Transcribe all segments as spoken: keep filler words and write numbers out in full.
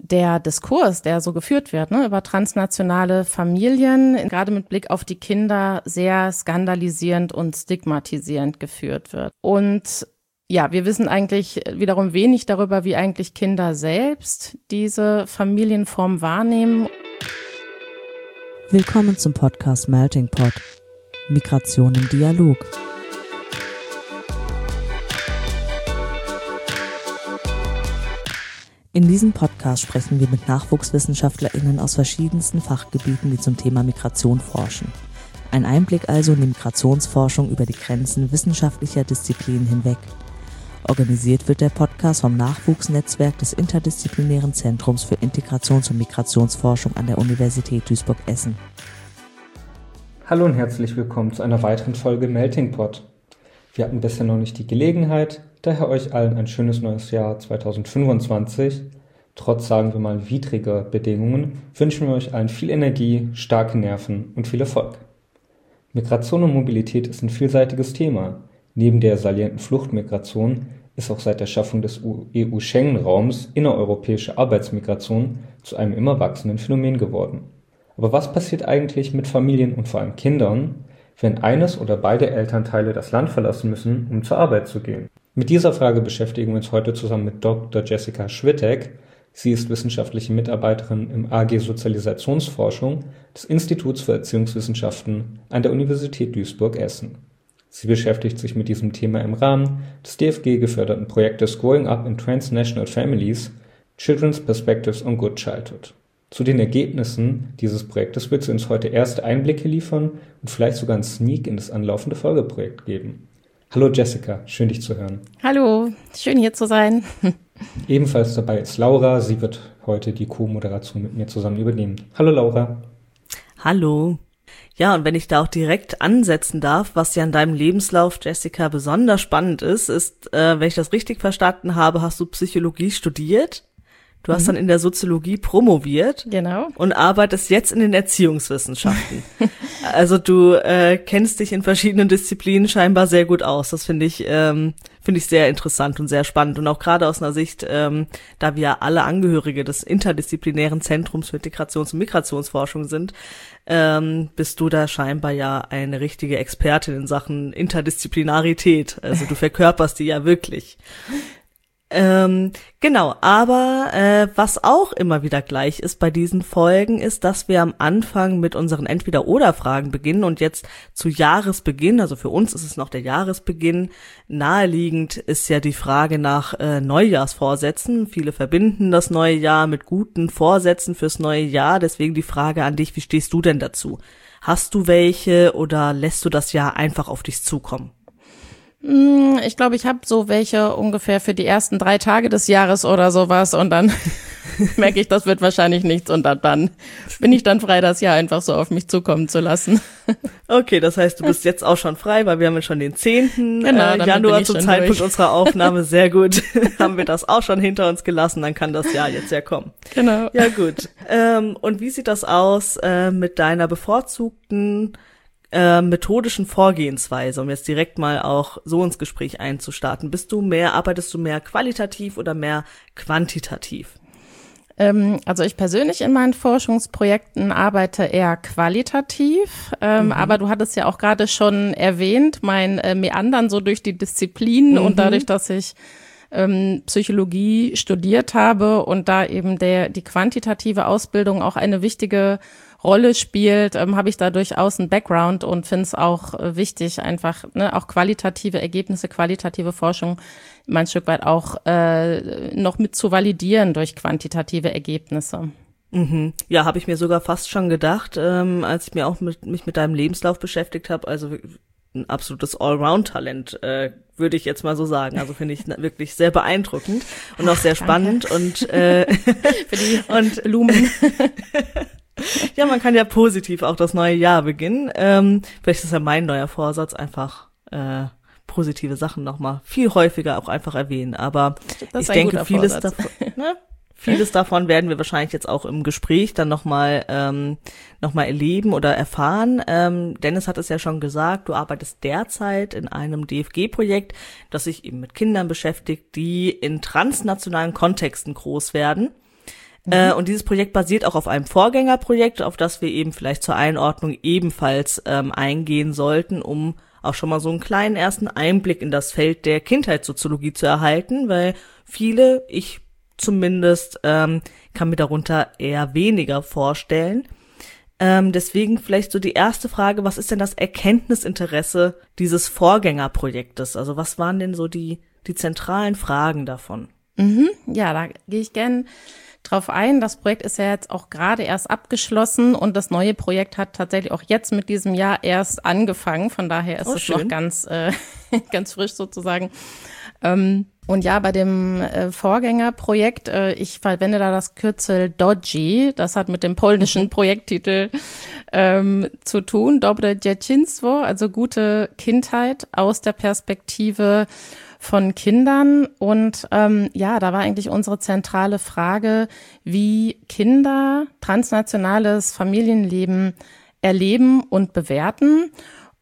der Diskurs, der so geführt wird, ne, über transnationale Familien, gerade mit Blick auf die Kinder, sehr skandalisierend und stigmatisierend geführt wird. Und ja, wir wissen eigentlich wiederum wenig darüber, wie eigentlich Kinder selbst diese Familienform wahrnehmen. Willkommen zum Podcast Melting Pot. Migration im Dialog. In diesem Podcast sprechen wir mit NachwuchswissenschaftlerInnen aus verschiedensten Fachgebieten, die zum Thema Migration forschen. Ein Einblick also in die Migrationsforschung über die Grenzen wissenschaftlicher Disziplinen hinweg. Organisiert wird der Podcast vom Nachwuchsnetzwerk des Interdisziplinären Zentrums für Integrations- und Migrationsforschung an der Universität Duisburg-Essen. Hallo und herzlich willkommen zu einer weiteren Folge Melting Pot. Wir hatten bisher noch nicht die Gelegenheit, daher euch allen ein schönes neues Jahr zweitausendfünfundzwanzig. Trotz, sagen wir mal, widriger Bedingungen wünschen wir euch allen viel Energie, starke Nerven und viel Erfolg. Migration und Mobilität ist ein vielseitiges Thema. Neben der salienten Fluchtmigration ist auch seit der Schaffung des E U-Schengen-Raums innereuropäische Arbeitsmigration zu einem immer wachsenden Phänomen geworden. Aber was passiert eigentlich mit Familien und vor allem Kindern, wenn eines oder beide Elternteile das Land verlassen müssen, um zur Arbeit zu gehen? Mit dieser Frage beschäftigen wir uns heute zusammen mit Doktor Jessica Schwittek. Sie ist wissenschaftliche Mitarbeiterin im A G Sozialisationsforschung des Instituts für Erziehungswissenschaften an der Universität Duisburg-Essen. Sie beschäftigt sich mit diesem Thema im Rahmen des D F G-geförderten Projektes Growing Up in Transnational Families – Children's Perspectives on Good Childhood. Zu den Ergebnissen dieses Projektes wird sie uns heute erste Einblicke liefern und vielleicht sogar einen Sneak in das anlaufende Folgeprojekt geben. Hallo Jessica, schön dich zu hören. Hallo, schön hier zu sein. Ebenfalls dabei ist Laura, sie wird heute die Co-Moderation mit mir zusammen übernehmen. Hallo Laura. Hallo. Ja, und wenn ich da auch direkt ansetzen darf, was ja in deinem Lebenslauf, Jessica, besonders spannend ist, ist, äh, wenn ich das richtig verstanden habe, hast du Psychologie studiert. Du hast mhm. dann in der Soziologie promoviert. Genau. Und arbeitest jetzt in den Erziehungswissenschaften. Also du äh, kennst dich in verschiedenen Disziplinen scheinbar sehr gut aus. Das finde ich ähm, finde ich sehr interessant und sehr spannend. Und auch gerade aus einer Sicht, ähm, da wir alle Angehörige des interdisziplinären Zentrums für Integrations- und Migrationsforschung sind, ähm, bist du da scheinbar ja eine richtige Expertin in Sachen Interdisziplinarität. Also du verkörperst die ja wirklich. Ähm, genau, aber äh, was auch immer wieder gleich ist bei diesen Folgen, ist, dass wir am Anfang mit unseren Entweder-Oder-Fragen beginnen und jetzt zu Jahresbeginn, also für uns ist es noch der Jahresbeginn, naheliegend ist ja die Frage nach äh, Neujahrsvorsätzen. Viele verbinden das neue Jahr mit guten Vorsätzen fürs neue Jahr, deswegen die Frage an dich, wie stehst du denn dazu? Hast du welche oder lässt du das Jahr einfach auf dich zukommen? Ich glaube, ich habe so welche ungefähr für die ersten drei Tage des Jahres oder sowas und dann merke ich, das wird wahrscheinlich nichts und dann, dann bin ich dann frei, das Jahr einfach so auf mich zukommen zu lassen. Okay, das heißt, du bist jetzt auch schon frei, weil wir haben ja schon den zehnten Genau, äh, Januar zum Zeitpunkt durch. unserer Aufnahme. Sehr gut, haben wir das auch schon hinter uns gelassen, dann kann das Jahr jetzt ja kommen. Genau. Ja gut, ähm, und wie sieht das aus äh, mit deiner bevorzugten Äh, methodischen Vorgehensweise, um jetzt direkt mal auch so ins Gespräch einzustarten? Bist du mehr, arbeitest du mehr qualitativ oder mehr quantitativ? Ähm, also ich persönlich in meinen Forschungsprojekten arbeite eher qualitativ, ähm, mhm. aber du hattest ja auch gerade schon erwähnt, mein äh, Meandern so durch die Disziplinen mhm. und dadurch, dass ich ähm, Psychologie studiert habe und da eben der die quantitative Ausbildung auch eine wichtige Rolle spielt, ähm, habe ich da durchaus einen Background und finde es auch äh, wichtig, einfach ne, auch qualitative Ergebnisse, qualitative Forschung immer ein Stück weit auch äh, noch mit zu validieren durch quantitative Ergebnisse. Mhm. Ja, habe ich mir sogar fast schon gedacht, ähm, als ich mir auch mit, mich mit deinem Lebenslauf beschäftigt habe, also ein absolutes Allround-Talent, äh, würde ich jetzt mal so sagen. Also finde ich wirklich sehr beeindruckend und auch sehr spannend. Danke. und äh, für die und Blumen. Ja, man kann ja positiv auch das neue Jahr beginnen. Ähm, vielleicht ist ja mein neuer Vorsatz einfach äh, positive Sachen nochmal viel häufiger auch einfach erwähnen. Aber ich denke, vieles davon, ne, vieles davon werden wir wahrscheinlich jetzt auch im Gespräch dann nochmal ähm, noch mal erleben oder erfahren. Ähm, Dennis hat es ja schon gesagt, du arbeitest derzeit in einem D F G-Projekt, das sich eben mit Kindern beschäftigt, die in transnationalen Kontexten groß werden. Mhm. Äh, und dieses Projekt basiert auch auf einem Vorgängerprojekt, auf das wir eben vielleicht zur Einordnung ebenfalls ähm, eingehen sollten, um auch schon mal so einen kleinen ersten Einblick in das Feld der Kindheitssoziologie zu erhalten, weil viele, ich zumindest, ähm, kann mir darunter eher weniger vorstellen. Ähm, deswegen vielleicht so die erste Frage, was ist denn das Erkenntnisinteresse dieses Vorgängerprojektes? Also was waren denn so die, die zentralen Fragen davon? Mhm, ja, da gehe ich gern drauf ein. Das Projekt ist ja jetzt auch gerade erst abgeschlossen und das neue Projekt hat tatsächlich auch jetzt mit diesem Jahr erst angefangen. Von daher ist oh, es schön. noch ganz, äh, ganz frisch sozusagen. Ähm, Und ja, bei dem äh, Vorgängerprojekt, äh, ich verwende da das Kürzel Dodgy, das hat mit dem polnischen Projekttitel ähm, zu tun, Dobre Dzieciństwo, also gute Kindheit aus der Perspektive von Kindern. Und ähm, ja, da war eigentlich unsere zentrale Frage, wie Kinder transnationales Familienleben erleben und bewerten.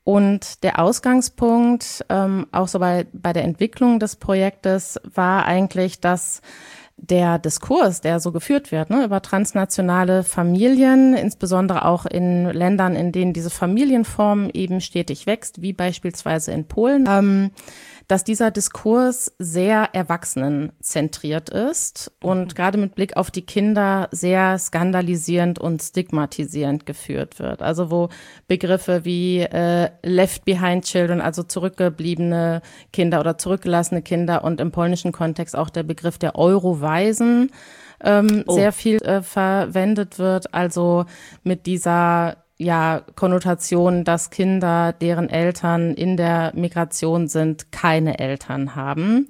Und der Ausgangspunkt, ähm, auch so bei, bei der Entwicklung des Projektes, war eigentlich, dass der Diskurs, der so geführt wird, ne, über transnationale Familien, insbesondere auch in Ländern, in denen diese Familienform eben stetig wächst, wie beispielsweise in Polen, ähm, dass dieser Diskurs sehr erwachsenenzentriert ist und gerade mit Blick auf die Kinder sehr skandalisierend und stigmatisierend geführt wird. Also wo Begriffe wie äh, Left Behind Children, also zurückgebliebene Kinder oder zurückgelassene Kinder und im polnischen Kontext auch der Begriff der Eurowaisen ähm, oh. sehr viel äh, verwendet wird. Also mit dieser ja, Konnotation, dass Kinder, deren Eltern in der Migration sind, keine Eltern haben.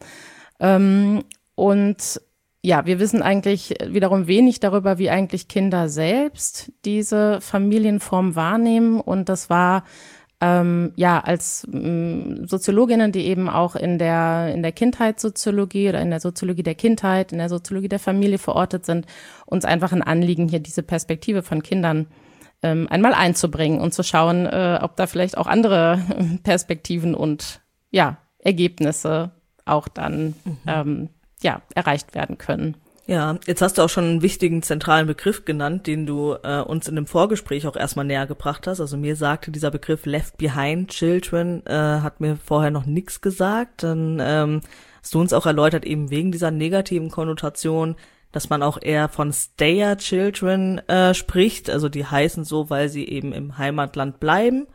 Ähm, und ja, wir wissen eigentlich wiederum wenig darüber, wie eigentlich Kinder selbst diese Familienform wahrnehmen. Und das war ähm, ja als ähm, Soziologinnen, die eben auch in der in der Kindheitssoziologie oder in der Soziologie der Kindheit, in der Soziologie der Familie verortet sind, uns einfach ein Anliegen, hier diese Perspektive von Kindern Ähm, einmal einzubringen und zu schauen, äh, ob da vielleicht auch andere Perspektiven und ja Ergebnisse auch dann mhm. ähm, ja erreicht werden können. Ja, jetzt hast du auch schon einen wichtigen zentralen Begriff genannt, den du äh, uns in dem Vorgespräch auch erstmal näher gebracht hast. Also mir sagte dieser Begriff Left Behind Children, äh, hat mir vorher noch nichts gesagt. Dann ähm, hast du uns auch erläutert, eben wegen dieser negativen Konnotation, dass man auch eher von Stayer Children äh, spricht, also die heißen so, weil sie eben im Heimatland bleiben,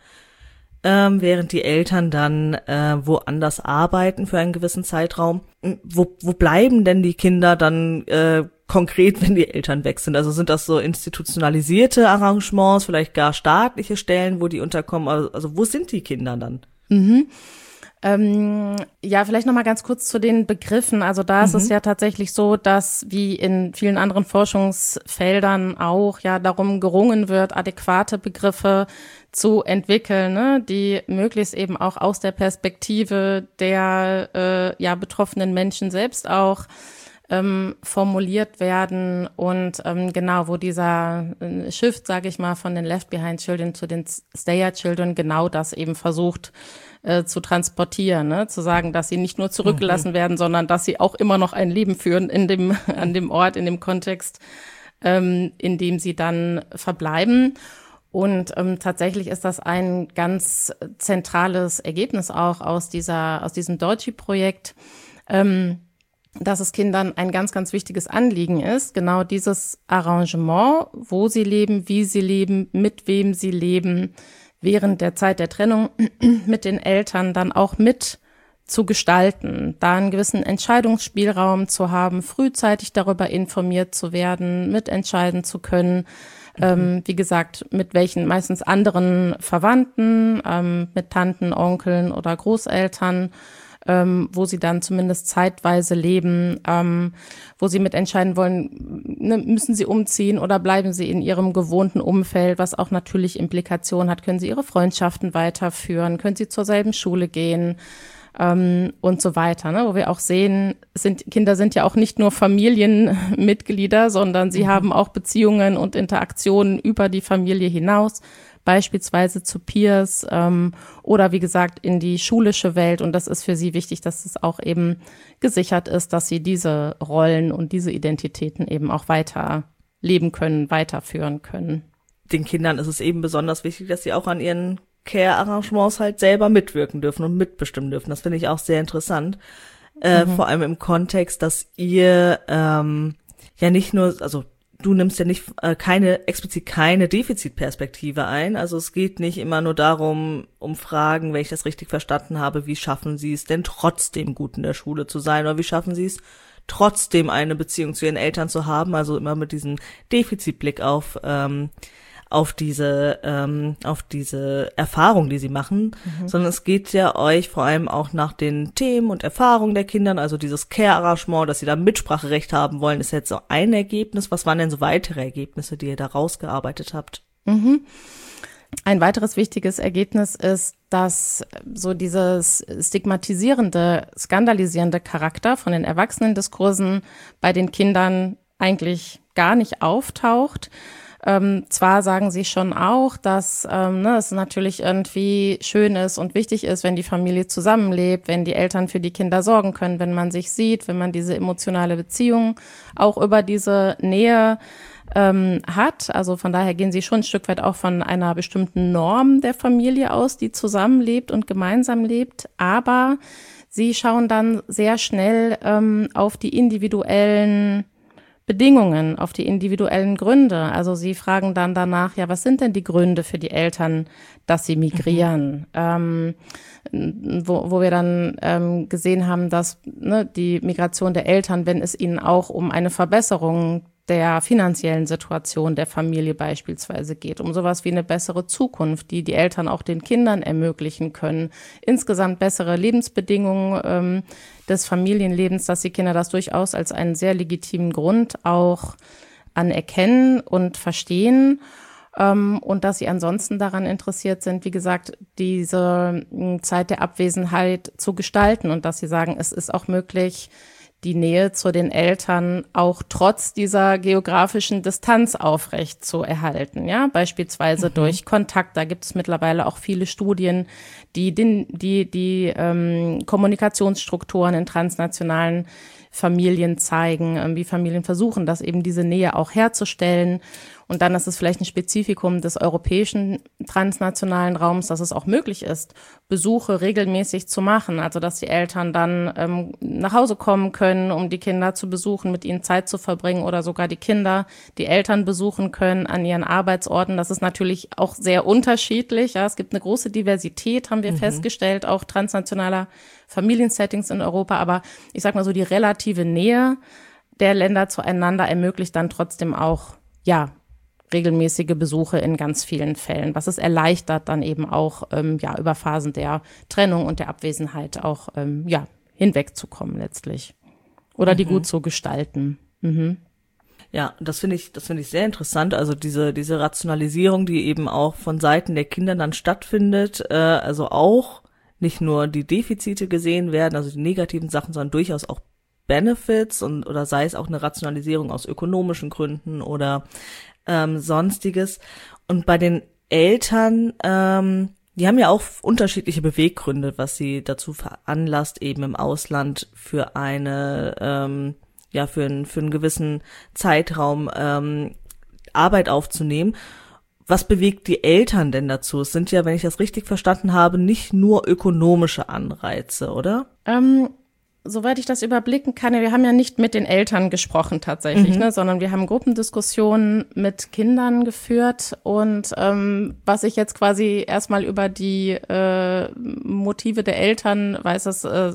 ähm, während die Eltern dann äh, woanders arbeiten für einen gewissen Zeitraum. Wo, wo bleiben denn die Kinder dann äh, konkret, wenn die Eltern weg sind? Also sind das so institutionalisierte Arrangements, vielleicht gar staatliche Stellen, wo die unterkommen? Also, also wo sind die Kinder dann? Mhm. Ähm, ja, vielleicht noch mal ganz kurz zu den Begriffen. Also da ist mhm. es ja tatsächlich so, dass wie in vielen anderen Forschungsfeldern auch ja darum gerungen wird, adäquate Begriffe zu entwickeln, ne, die möglichst eben auch aus der Perspektive der äh, ja betroffenen Menschen selbst auch ähm, formuliert werden und ähm, genau, wo dieser äh, Shift, sage ich mal, von den Left Behind Children zu den Stayer Children genau das eben versucht Äh, zu transportieren, ne? Zu sagen, dass sie nicht nur zurückgelassen mhm. werden, sondern dass sie auch immer noch ein Leben führen in dem an dem Ort, in dem Kontext, ähm, in dem sie dann verbleiben. Und ähm, tatsächlich ist das ein ganz zentrales Ergebnis auch aus dieser aus diesem Dodgy-Projekt, ähm, dass es Kindern ein ganz, ganz wichtiges Anliegen ist, genau dieses Arrangement, wo sie leben, wie sie leben, mit wem sie leben, während der Zeit der Trennung mit den Eltern dann auch mit zu gestalten, da einen gewissen Entscheidungsspielraum zu haben, frühzeitig darüber informiert zu werden, mitentscheiden zu können, mhm. ähm, wie gesagt, mit welchen meistens anderen Verwandten, ähm, mit Tanten, Onkeln oder Großeltern, ähm, wo sie dann zumindest zeitweise leben, ähm, wo sie mitentscheiden wollen, ne, müssen sie umziehen oder bleiben sie in ihrem gewohnten Umfeld, was auch natürlich Implikationen hat, können sie ihre Freundschaften weiterführen, können sie zur selben Schule gehen ähm, und so weiter, ne? Wo wir auch sehen, sind Kinder sind ja auch nicht nur Familienmitglieder, sondern sie mhm. haben auch Beziehungen und Interaktionen über die Familie hinaus, beispielsweise zu Peers ähm, oder wie gesagt in die schulische Welt. Und das ist für sie wichtig, dass es auch eben gesichert ist, dass sie diese Rollen und diese Identitäten eben auch weiter leben können, weiterführen können. Den Kindern ist es eben besonders wichtig, dass sie auch an ihren Care-Arrangements halt selber mitwirken dürfen und mitbestimmen dürfen. Das finde ich auch sehr interessant. Äh, mhm. Vor allem im Kontext, dass ihr ähm, ja nicht nur, also du nimmst ja nicht äh, keine explizit keine Defizitperspektive ein. Also es geht nicht immer nur darum, um Fragen, wenn ich das richtig verstanden habe, wie schaffen sie es denn trotzdem gut in der Schule zu sein oder wie schaffen sie es trotzdem eine Beziehung zu ihren Eltern zu haben. Also immer mit diesem Defizitblick auf ähm, auf diese ähm, auf diese Erfahrung, die sie machen, mhm. sondern es geht ja euch vor allem auch nach den Themen und Erfahrungen der Kinder, also dieses Care-Arrangement, dass sie da Mitspracherecht haben wollen, ist jetzt so ein Ergebnis. Was waren denn so weitere Ergebnisse, die ihr da rausgearbeitet habt? Mhm. Ein weiteres wichtiges Ergebnis ist, dass so dieses stigmatisierende, skandalisierende Charakter von den Erwachsenendiskursen bei den Kindern eigentlich gar nicht auftaucht. Ähm, zwar sagen sie schon auch, dass ähm, ne, es natürlich irgendwie schön ist und wichtig ist, wenn die Familie zusammenlebt, wenn die Eltern für die Kinder sorgen können, wenn man sich sieht, wenn man diese emotionale Beziehung auch über diese Nähe ähm, hat. Also von daher gehen sie schon ein Stück weit auch von einer bestimmten Norm der Familie aus, die zusammenlebt und gemeinsam lebt. Aber sie schauen dann sehr schnell ähm, auf die individuellen Bedingungen, auf die individuellen Gründe. Also sie fragen dann danach, ja, was sind denn die Gründe für die Eltern, dass sie migrieren? Mhm. Ähm, wo, wo wir dann ähm, gesehen haben, dass ne, die Migration der Eltern, wenn es ihnen auch um eine Verbesserung der finanziellen Situation der Familie beispielsweise geht, um sowas wie eine bessere Zukunft, die die Eltern auch den Kindern ermöglichen können, insgesamt bessere Lebensbedingungen ähm, des Familienlebens, dass die Kinder das durchaus als einen sehr legitimen Grund auch anerkennen und verstehen ähm, und dass sie ansonsten daran interessiert sind, wie gesagt, diese Zeit der Abwesenheit zu gestalten und dass sie sagen, es ist auch möglich, die Nähe zu den Eltern auch trotz dieser geografischen Distanz aufrecht zu erhalten, ja, beispielsweise mhm. durch Kontakt. Da gibt es mittlerweile auch viele Studien, die den, die die ähm, Kommunikationsstrukturen in transnationalen Familien zeigen, ähm, wie Familien versuchen, das eben diese Nähe auch herzustellen. Und dann ist es vielleicht ein Spezifikum des europäischen transnationalen Raums, dass es auch möglich ist, Besuche regelmäßig zu machen. Also dass die Eltern dann ähm, nach Hause kommen können, um die Kinder zu besuchen, mit ihnen Zeit zu verbringen oder sogar die Kinder die Eltern besuchen können an ihren Arbeitsorten. Das ist natürlich auch sehr unterschiedlich. Ja, es gibt eine große Diversität, haben wir mhm. festgestellt, auch transnationaler Familiensettings in Europa. Aber ich sag mal so, die relative Nähe der Länder zueinander ermöglicht dann trotzdem auch, ja, regelmäßige Besuche in ganz vielen Fällen, was es erleichtert, dann eben auch ähm, ja über Phasen der Trennung und der Abwesenheit auch ähm, ja hinwegzukommen letztlich oder mhm. die gut zu gestalten. Mhm. Ja, das finde ich, das finde ich sehr interessant. Also diese diese Rationalisierung, die eben auch von Seiten der Kinder dann stattfindet, äh, also auch nicht nur die Defizite gesehen werden, also die negativen Sachen, sondern durchaus auch Benefits und oder sei es auch eine Rationalisierung aus ökonomischen Gründen oder ähm, sonstiges. Und bei den Eltern, ähm, die haben ja auch unterschiedliche Beweggründe, was sie dazu veranlasst, eben im Ausland für eine, ähm, ja, für, ein, für einen gewissen Zeitraum ähm, Arbeit aufzunehmen. Was bewegt die Eltern denn dazu? Es sind ja, wenn ich das richtig verstanden habe, nicht nur ökonomische Anreize, oder? Ähm Soweit ich das überblicken kann, wir haben ja nicht mit den Eltern gesprochen tatsächlich, mhm. ne, sondern wir haben Gruppendiskussionen mit Kindern geführt und ähm, was ich jetzt quasi erstmal über die äh, Motive der Eltern weiß, das äh,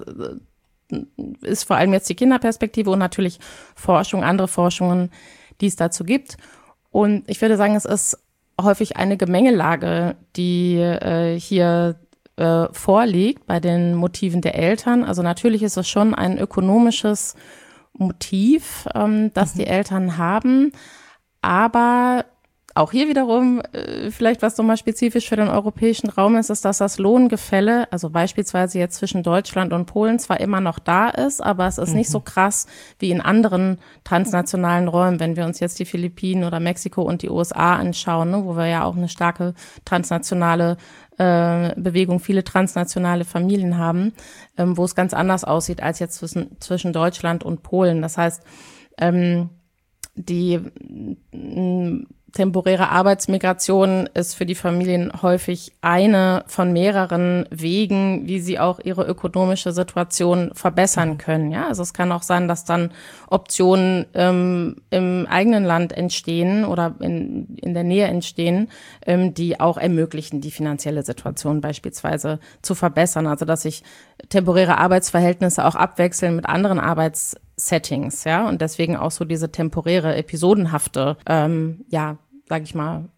ist vor allem jetzt die Kinderperspektive und natürlich Forschung, andere Forschungen, die es dazu gibt. Und ich würde sagen, es ist häufig eine Gemengelage, die äh, hier Äh, vorliegt bei den Motiven der Eltern. Also natürlich ist es schon ein ökonomisches Motiv, ähm, das mhm. die Eltern haben, aber auch hier wiederum, äh, vielleicht was nochmal spezifisch für den europäischen Raum ist, ist, dass das Lohngefälle, also beispielsweise jetzt zwischen Deutschland und Polen, zwar immer noch da ist, aber es ist mhm. nicht so krass wie in anderen transnationalen Räumen, wenn wir uns jetzt die Philippinen oder Mexiko und die U S A anschauen, ne, wo wir ja auch eine starke transnationale äh, Bewegung, viele transnationale Familien haben, ähm, wo es ganz anders aussieht als jetzt zwischen, zwischen Deutschland und Polen. Das heißt, ähm, die temporäre Arbeitsmigration ist für die Familien häufig eine von mehreren Wegen, wie sie auch ihre ökonomische Situation verbessern können. Ja, also es kann auch sein, dass dann Optionen ähm, im eigenen Land entstehen oder in, in der Nähe entstehen, ähm, die auch ermöglichen, die finanzielle Situation beispielsweise zu verbessern. Also dass sich temporäre Arbeitsverhältnisse auch abwechseln mit anderen Arbeitssettings, ja, und deswegen auch so diese temporäre, episodenhafte, ähm, ja, sag ich mal,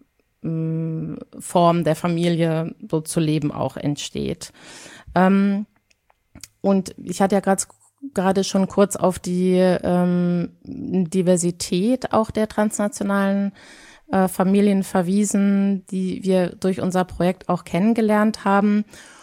Form der Familie so zu leben auch entsteht. Ähm, und ich hatte ja gerade gerade schon kurz auf die ähm, Diversität auch der transnationalen äh, Familien verwiesen, die wir durch unser Projekt auch kennengelernt haben.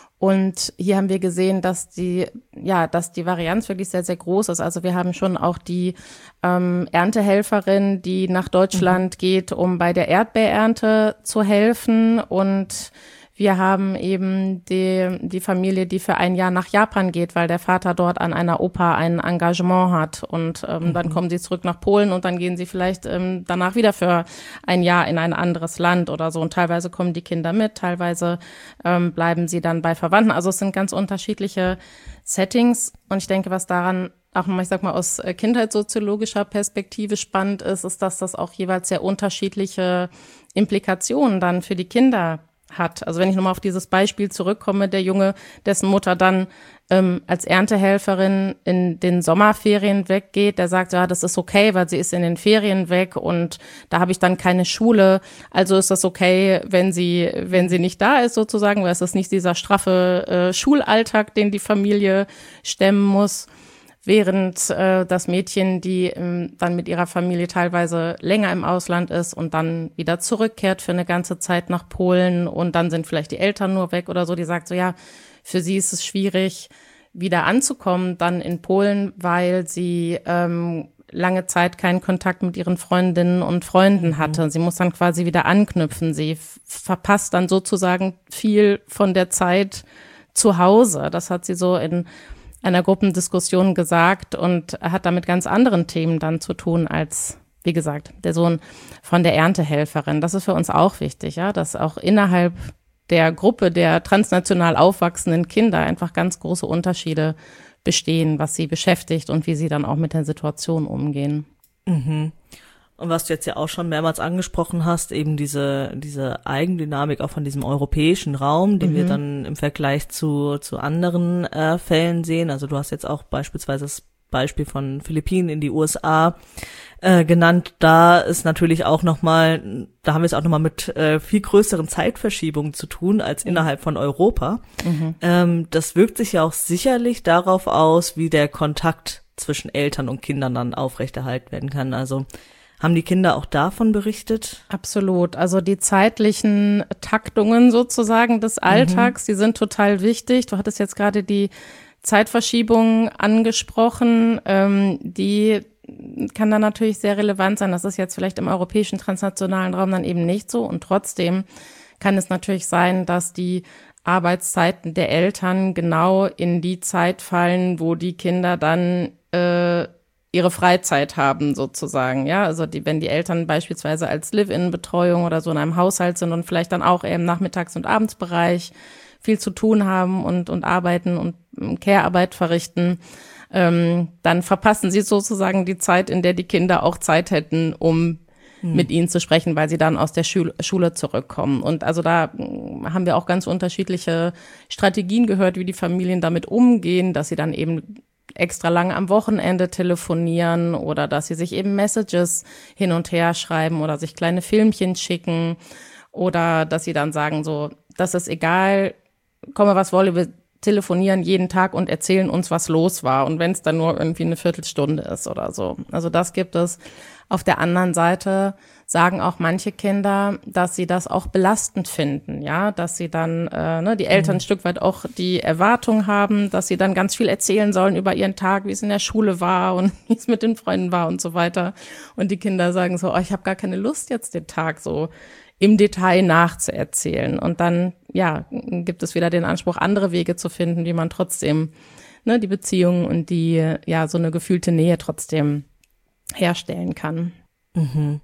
Und hier haben wir gesehen, dass die, ja, dass die Varianz wirklich sehr, sehr groß ist. Also wir haben schon auch die ähm, Erntehelferin, die nach Deutschland mhm. geht, um bei der Erdbeerernte zu helfen. Und wir haben eben die, die Familie, die für ein Jahr nach Japan geht, weil der Vater dort an einer Oper ein Engagement hat. Und ähm, mhm. dann kommen sie zurück nach Polen und dann gehen sie vielleicht ähm, danach wieder für ein Jahr in ein anderes Land oder so. Und teilweise kommen die Kinder mit, teilweise ähm, bleiben sie dann bei Verwandten. Also es sind ganz unterschiedliche Settings. Und ich denke, was daran auch nochmal, ich sag mal, aus kindheitssoziologischer Perspektive spannend ist, ist, dass das auch jeweils sehr unterschiedliche Implikationen dann für die Kinder hat. Also wenn ich nochmal auf dieses Beispiel zurückkomme, der Junge, dessen Mutter dann ähm, als Erntehelferin in den Sommerferien weggeht, der sagt, ja, das ist okay, weil sie ist in den Ferien weg und da habe ich dann keine Schule. Also ist das okay, wenn sie wenn sie nicht da ist sozusagen, weil es ist nicht dieser straffe äh, Schulalltag, den die Familie stemmen muss. Während äh, das Mädchen, die ähm, dann mit ihrer Familie teilweise länger im Ausland ist und dann wieder zurückkehrt für eine ganze Zeit nach Polen und dann sind vielleicht die Eltern nur weg oder so, die sagt so, ja, für sie ist es schwierig, wieder anzukommen dann in Polen, weil sie ähm, lange Zeit keinen Kontakt mit ihren Freundinnen und Freunden hatte. Mhm. Sie muss dann quasi wieder anknüpfen. Sie f- verpasst dann sozusagen viel von der Zeit zu Hause. Das hat sie so in einer Gruppendiskussion gesagt und hat damit ganz anderen Themen dann zu tun als, wie gesagt, der Sohn von der Erntehelferin. Das ist für uns auch wichtig, ja, dass auch innerhalb der Gruppe der transnational aufwachsenden Kinder einfach ganz große Unterschiede bestehen, was sie beschäftigt und wie sie dann auch mit der Situation umgehen. Mhm. Und was du jetzt ja auch schon mehrmals angesprochen hast, eben diese diese Eigendynamik auch von diesem europäischen Raum, den mhm. wir dann im Vergleich zu zu anderen äh, Fällen sehen. Also du hast jetzt auch beispielsweise das Beispiel von Philippinen in die U S A äh, genannt. Da ist natürlich auch nochmal, da haben wir es auch nochmal mit äh, viel größeren Zeitverschiebungen zu tun als mhm. innerhalb von Europa. Mhm. Ähm, das wirkt sich ja auch sicherlich darauf aus, wie der Kontakt zwischen Eltern und Kindern dann aufrechterhalten werden kann. Also haben die Kinder auch davon berichtet? Absolut. Also die zeitlichen Taktungen sozusagen des Alltags, mhm. die sind total wichtig. Du hattest jetzt gerade die Zeitverschiebung angesprochen. Ähm, die kann dann natürlich sehr relevant sein. Das ist jetzt vielleicht im europäischen transnationalen Raum dann eben nicht so. Und trotzdem kann es natürlich sein, dass die Arbeitszeiten der Eltern genau in die Zeit fallen, wo die Kinder dann äh, ihre Freizeit haben sozusagen, ja, also die, wenn die Eltern beispielsweise als Live-in-Betreuung oder so in einem Haushalt sind und vielleicht dann auch eher im Nachmittags- und Abendsbereich viel zu tun haben und und arbeiten und Care-Arbeit verrichten, ähm, dann verpassen sie sozusagen die Zeit, in der die Kinder auch Zeit hätten, um hm. mit ihnen zu sprechen, weil sie dann aus der Schule, Schule zurückkommen. Und also da haben wir auch ganz unterschiedliche Strategien gehört, wie die Familien damit umgehen, dass sie dann eben extra lang am Wochenende telefonieren oder dass sie sich eben Messages hin und her schreiben oder sich kleine Filmchen schicken oder dass sie dann sagen so, das ist egal, komme was wolle, wir telefonieren jeden Tag und erzählen uns, was los war und wenn es dann nur irgendwie eine Viertelstunde ist oder so. Also das gibt es. Auf der anderen Seite sagen auch manche Kinder, dass sie das auch belastend finden, ja, dass sie dann, äh, ne, die Eltern mhm. ein Stück weit auch die Erwartung haben, dass sie dann ganz viel erzählen sollen über ihren Tag, wie es in der Schule war und wie es mit den Freunden war und so weiter. Und die Kinder sagen so, oh, ich habe gar keine Lust jetzt den Tag so im Detail nachzuerzählen. Und dann, ja, gibt es wieder den Anspruch, andere Wege zu finden, wie man trotzdem, ne, die Beziehung und die, ja, so eine gefühlte Nähe trotzdem herstellen kann. Mhm.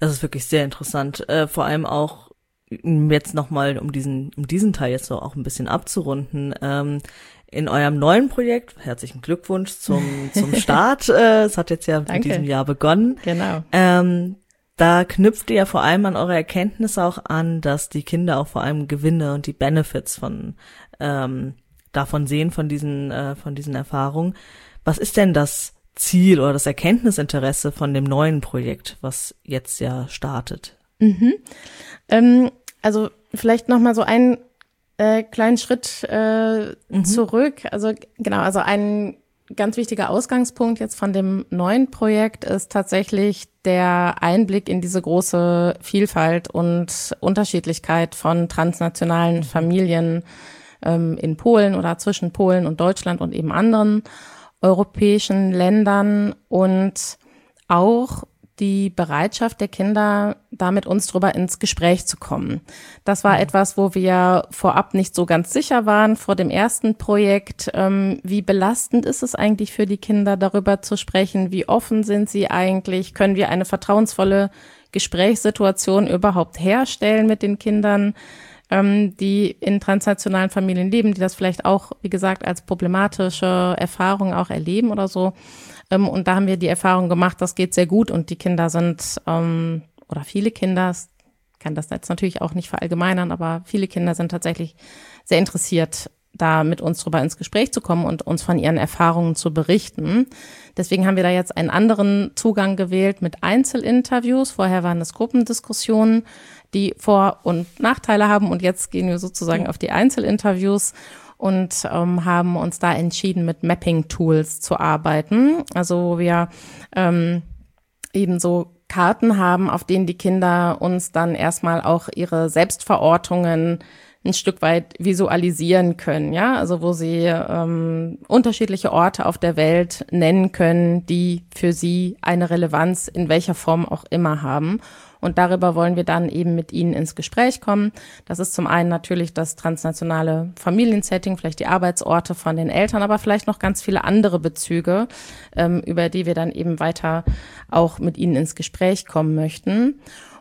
Das ist wirklich sehr interessant. Äh, vor allem auch jetzt nochmal, um diesen, um diesen Teil jetzt noch auch ein bisschen abzurunden. Ähm, in eurem neuen Projekt, herzlichen Glückwunsch zum, zum Start. äh, es hat jetzt ja Danke. in diesem Jahr begonnen. Genau. Ähm, da knüpft ihr ja vor allem an eure Erkenntnisse auch an, dass die Kinder auch vor allem Gewinne und die Benefits von, ähm, davon sehen, von diesen, äh, von diesen Erfahrungen. Was ist denn das Ziel oder das Erkenntnisinteresse von dem neuen Projekt, was jetzt ja startet? Mhm. Ähm, also vielleicht noch mal so einen äh, kleinen Schritt äh, mhm. zurück. Also genau, also ein ganz wichtiger Ausgangspunkt jetzt von dem neuen Projekt ist tatsächlich der Einblick in diese große Vielfalt und Unterschiedlichkeit von transnationalen Familien ähm, in Polen oder zwischen Polen und Deutschland und eben anderen europäischen Ländern und auch die Bereitschaft der Kinder, da mit uns drüber ins Gespräch zu kommen. Das war etwas, wo wir vorab nicht so ganz sicher waren vor dem ersten Projekt. Ähm, wie belastend ist es eigentlich für die Kinder, darüber zu sprechen? Wie offen sind sie eigentlich? Können wir eine vertrauensvolle Gesprächssituation überhaupt herstellen mit den Kindern, ähm, die in transnationalen Familien leben, die das vielleicht auch, wie gesagt, als problematische Erfahrung auch erleben oder so? Und da haben wir die Erfahrung gemacht, das geht sehr gut und die Kinder sind, ähm, oder viele Kinder, ich kann das jetzt natürlich auch nicht verallgemeinern, aber viele Kinder sind tatsächlich sehr interessiert, da mit uns drüber ins Gespräch zu kommen und uns von ihren Erfahrungen zu berichten. Deswegen haben wir da jetzt einen anderen Zugang gewählt mit Einzelinterviews. Vorher waren es Gruppendiskussionen, die Vor- und Nachteile haben und jetzt gehen wir sozusagen auf die Einzelinterviews und ähm, haben uns da entschieden, mit Mapping-Tools zu arbeiten. Also wo wir ähm, eben so Karten haben, auf denen die Kinder uns dann erstmal auch ihre Selbstverortungen ein Stück weit visualisieren können, ja, also wo sie ähm, unterschiedliche Orte auf der Welt nennen können, die für sie eine Relevanz in welcher Form auch immer haben. Und darüber wollen wir dann eben mit ihnen ins Gespräch kommen. Das ist zum einen natürlich das transnationale Familiensetting, vielleicht die Arbeitsorte von den Eltern, aber vielleicht noch ganz viele andere Bezüge, ähm, über die wir dann eben weiter auch mit ihnen ins Gespräch kommen möchten.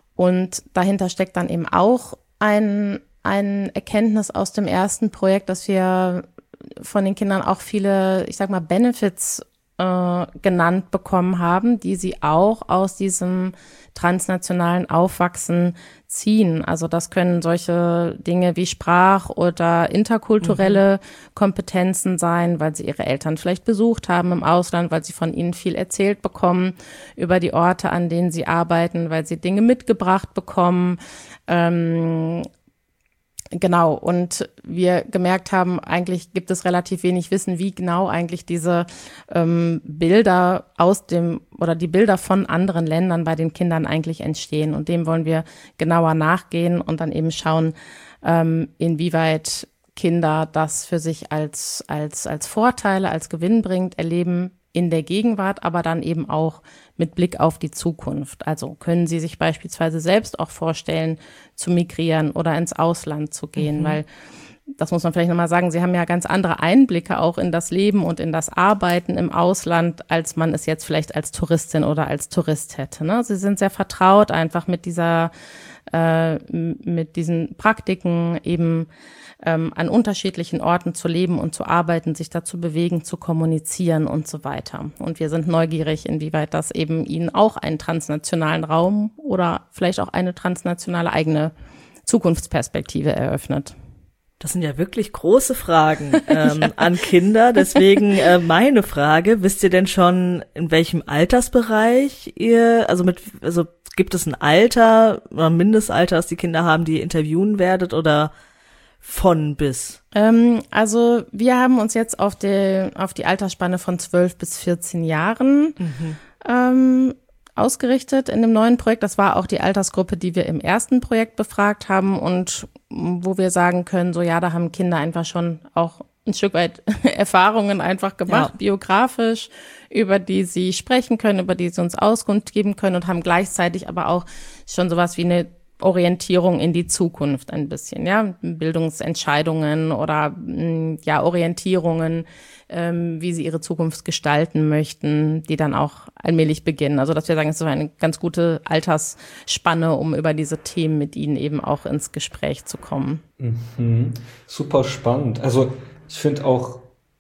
Und dahinter steckt dann eben auch ein, ein Erkenntnis aus dem ersten Projekt, dass wir von den Kindern auch viele, ich sag mal, Benefits äh, genannt bekommen haben, die sie auch aus diesem transnationalen Aufwachsen ziehen. Also das können solche Dinge wie Sprach- oder interkulturelle mhm. Kompetenzen sein, weil sie ihre Eltern vielleicht besucht haben im Ausland, weil sie von ihnen viel erzählt bekommen über die Orte, an denen sie arbeiten, weil sie Dinge mitgebracht bekommen. Ähm, Genau, und wir gemerkt haben, eigentlich gibt es relativ wenig Wissen, wie genau eigentlich diese ähm, Bilder aus dem oder die Bilder von anderen Ländern bei den Kindern eigentlich entstehen. Und dem wollen wir genauer nachgehen und dann eben schauen, ähm, inwieweit Kinder das für sich als als als Vorteile, als Gewinn bringt, erleben in der Gegenwart, aber dann eben auch mit Blick auf die Zukunft. Also können Sie sich beispielsweise selbst auch vorstellen, zu migrieren oder ins Ausland zu gehen, mhm. weil das muss man vielleicht nochmal sagen, Sie haben ja ganz andere Einblicke auch in das Leben und in das Arbeiten im Ausland, als man es jetzt vielleicht als Touristin oder als Tourist hätte. Ne? Sie sind sehr vertraut einfach mit dieser, äh, mit diesen Praktiken eben ähm, an unterschiedlichen Orten zu leben und zu arbeiten, sich da zu bewegen, zu kommunizieren und so weiter. Und wir sind neugierig, inwieweit das eben Ihnen auch einen transnationalen Raum oder vielleicht auch eine transnationale eigene Zukunftsperspektive eröffnet. Das sind ja wirklich große Fragen ähm, ja. an Kinder. Deswegen äh, meine Frage, wisst ihr denn schon, in welchem Altersbereich ihr, also mit, also gibt es ein Alter oder ein Mindestalter, das die Kinder haben, die ihr interviewen werdet oder von bis? Ähm, also wir haben uns jetzt auf die, auf die Altersspanne von zwölf bis vierzehn Jahren mhm. ähm, ausgerichtet in dem neuen Projekt. Das war auch die Altersgruppe, die wir im ersten Projekt befragt haben und wo wir sagen können, so ja, da haben Kinder einfach schon auch ein Stück weit Erfahrungen einfach gemacht, ja. biografisch, über die sie sprechen können, über die sie uns Auskunft geben können und haben gleichzeitig aber auch schon sowas wie eine Orientierung in die Zukunft ein bisschen, ja, Bildungsentscheidungen oder ja Orientierungen, ähm, wie sie ihre Zukunft gestalten möchten, die dann auch allmählich beginnen. Also dass wir sagen, es ist eine ganz gute Altersspanne, um über diese Themen mit ihnen eben auch ins Gespräch zu kommen. Mhm. Super spannend. Also ich finde auch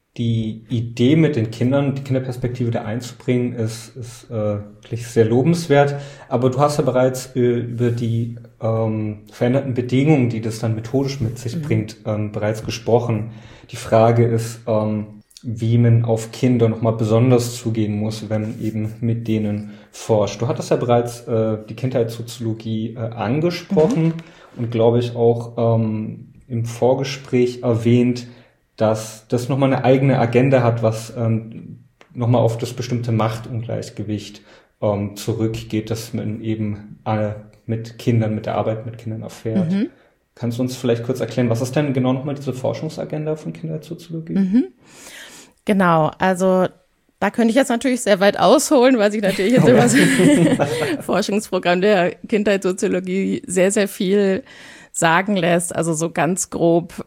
die Idee mit den Kindern, die Kinderperspektive da einzubringen, ist, ist äh, wirklich sehr lobenswert. Aber du hast ja bereits äh, über die ähm, veränderten Bedingungen, die das dann methodisch mit sich mhm. bringt, ähm, bereits gesprochen. Die Frage ist, ähm, wie man auf Kinder nochmal besonders zugehen muss, wenn man eben mit denen forscht. Du hattest ja bereits äh, die Kindheitssoziologie äh, angesprochen mhm. und glaube ich auch ähm, im Vorgespräch erwähnt, dass das nochmal eine eigene Agenda hat, was ähm, nochmal auf das bestimmte Machtungleichgewicht ähm, zurückgeht, dass man eben äh, mit Kindern, mit der Arbeit mit Kindern erfährt. Mhm. Kannst du uns vielleicht kurz erklären, was ist denn genau nochmal diese Forschungsagenda von Kindersoziologie? Mhm. Genau, also da könnte ich jetzt natürlich sehr weit ausholen, weil sich natürlich jetzt über das Forschungsprogramm der Kindheitssoziologie sehr, sehr viel sagen lässt. Also so ganz grob,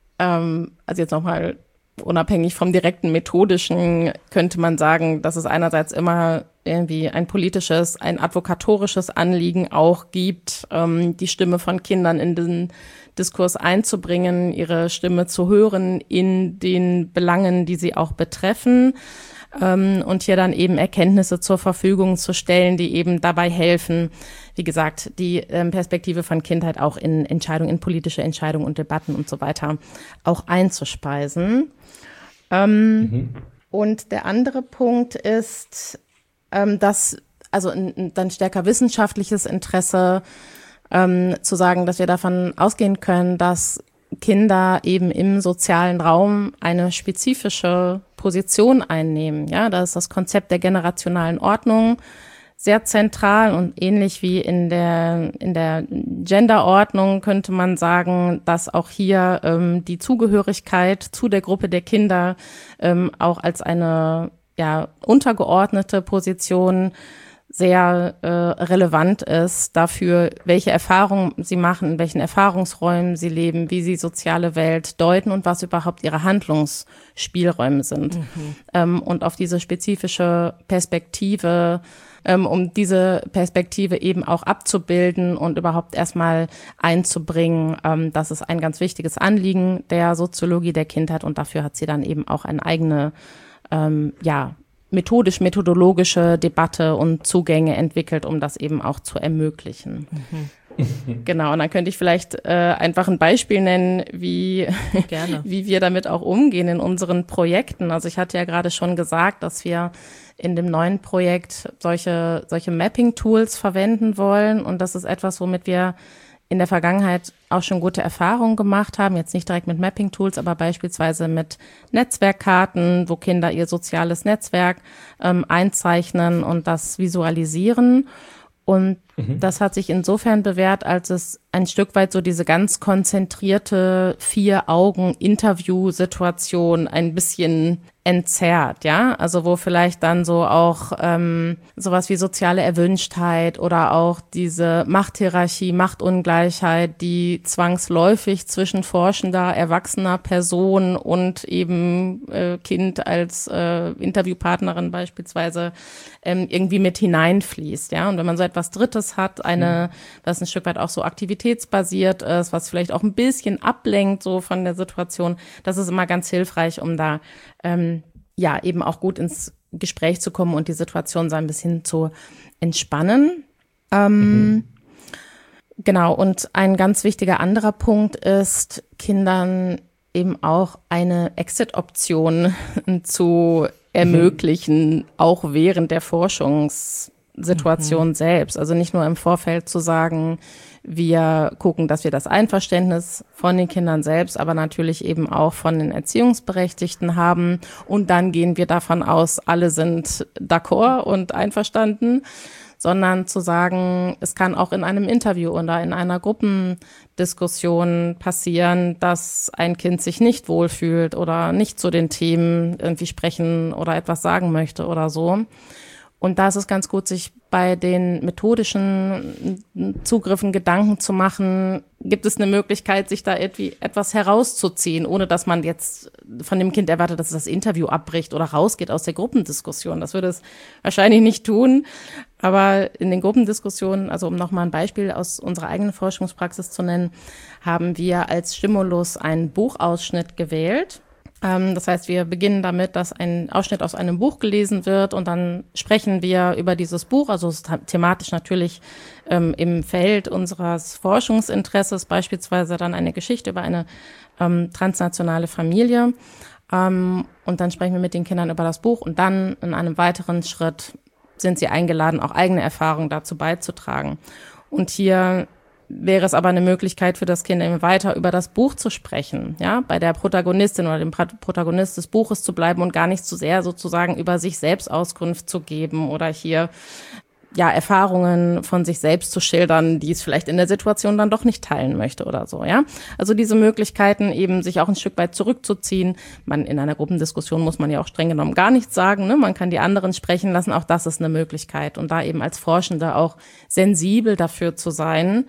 ähm, also jetzt nochmal unabhängig vom direkten Methodischen, könnte man sagen, dass es einerseits immer irgendwie ein politisches, ein advokatorisches Anliegen auch gibt, ähm, die Stimme von Kindern in den Diskurs einzubringen, ihre Stimme zu hören in den Belangen, die sie auch betreffen, ähm, und hier dann eben Erkenntnisse zur Verfügung zu stellen, die eben dabei helfen, wie gesagt, die ähm, Perspektive von Kindheit auch in Entscheidungen, in politische Entscheidungen und Debatten und so weiter auch einzuspeisen. Ähm, mhm. Und der andere Punkt ist, ähm, dass also ein, dann stärker wissenschaftliches Interesse, ähm, zu sagen, dass wir davon ausgehen können, dass Kinder eben im sozialen Raum eine spezifische Position einnehmen. Ja, da ist das Konzept der generationalen Ordnung sehr zentral und ähnlich wie in der in der Genderordnung könnte man sagen, dass auch hier ähm, die Zugehörigkeit zu der Gruppe der Kinder ähm, auch als eine ja untergeordnete Position sehr äh, relevant ist dafür, welche Erfahrungen sie machen, in welchen Erfahrungsräumen sie leben, wie sie soziale Welt deuten und was überhaupt ihre Handlungsspielräume sind. Mhm. Ähm, und auf diese spezifische Perspektive, ähm, um diese Perspektive eben auch abzubilden und überhaupt erstmal einzubringen, ähm, das ist ein ganz wichtiges Anliegen der Soziologie der Kindheit und dafür hat sie dann eben auch eine eigene, ähm, ja, methodisch-methodologische Debatte und Zugänge entwickelt, um das eben auch zu ermöglichen. Mhm. Genau, und dann könnte ich vielleicht äh, einfach ein Beispiel nennen, wie, Gerne. wie wir damit auch umgehen in unseren Projekten. Also ich hatte ja gerade schon gesagt, dass wir in dem neuen Projekt solche, solche Mapping-Tools verwenden wollen und das ist etwas, womit wir in der Vergangenheit auch schon gute Erfahrungen gemacht haben, jetzt nicht direkt mit Mapping-Tools, aber beispielsweise mit Netzwerkkarten, wo Kinder ihr soziales Netzwerk ähm, einzeichnen und das visualisieren. Und mhm. das hat sich insofern bewährt, als es ein Stück weit so diese ganz konzentrierte Vier-Augen-Interview-Situation ein bisschen entzerrt, ja, also wo vielleicht dann so auch ähm, sowas wie soziale Erwünschtheit oder auch diese Machthierarchie, Machtungleichheit, die zwangsläufig zwischen forschender, erwachsener Person und eben äh, Kind als äh, Interviewpartnerin beispielsweise ähm, irgendwie mit hineinfließt, ja, und wenn man so etwas Drittes hat, eine, was ein Stück weit auch so aktivitätsbasiert ist, was vielleicht auch ein bisschen ablenkt so von der Situation, das ist immer ganz hilfreich, um da ähm, ja eben auch gut ins Gespräch zu kommen und die Situation so ein bisschen zu entspannen. Ähm, mhm. Genau, und ein ganz wichtiger anderer Punkt ist, Kindern eben auch eine Exit-Option zu ermöglichen, mhm. auch während der Forschungssituation mhm. selbst. Also nicht nur im Vorfeld zu sagen, wir gucken, dass wir das Einverständnis von den Kindern selbst, aber natürlich eben auch von den Erziehungsberechtigten haben. Und dann gehen wir davon aus, alle sind d'accord und einverstanden, sondern zu sagen, es kann auch in einem Interview oder in einer Gruppendiskussion passieren, dass ein Kind sich nicht wohlfühlt oder nicht zu den Themen irgendwie sprechen oder etwas sagen möchte oder so. Und da ist es ganz gut, sich bei den methodischen Zugriffen Gedanken zu machen, gibt es eine Möglichkeit, sich da irgendwie etwas herauszuziehen, ohne dass man jetzt von dem Kind erwartet, dass es das Interview abbricht oder rausgeht aus der Gruppendiskussion. Das würde es wahrscheinlich nicht tun. Aber in den Gruppendiskussionen, also um nochmal ein Beispiel aus unserer eigenen Forschungspraxis zu nennen, haben wir als Stimulus einen Buchausschnitt gewählt. Das heißt, wir beginnen damit, dass ein Ausschnitt aus einem Buch gelesen wird und dann sprechen wir über dieses Buch, also es ist thematisch natürlich ähm, im Feld unseres Forschungsinteresses, beispielsweise dann eine Geschichte über eine ähm, transnationale Familie. Ähm, und dann sprechen wir mit den Kindern über das Buch und dann in einem weiteren Schritt sind sie eingeladen, auch eigene Erfahrungen dazu beizutragen. Und hier wäre es aber eine Möglichkeit für das Kind, eben weiter über das Buch zu sprechen, ja, bei der Protagonistin oder dem Protagonist des Buches zu bleiben und gar nicht zu sehr sozusagen über sich selbst Auskunft zu geben oder hier ja Erfahrungen von sich selbst zu schildern, die es vielleicht in der Situation dann doch nicht teilen möchte oder so, ja. Also diese Möglichkeiten eben, sich auch ein Stück weit zurückzuziehen. Man in einer Gruppendiskussion muss man ja auch streng genommen gar nichts sagen, ne? Man kann die anderen sprechen lassen, auch das ist eine Möglichkeit. Und da eben als Forschende auch sensibel dafür zu sein,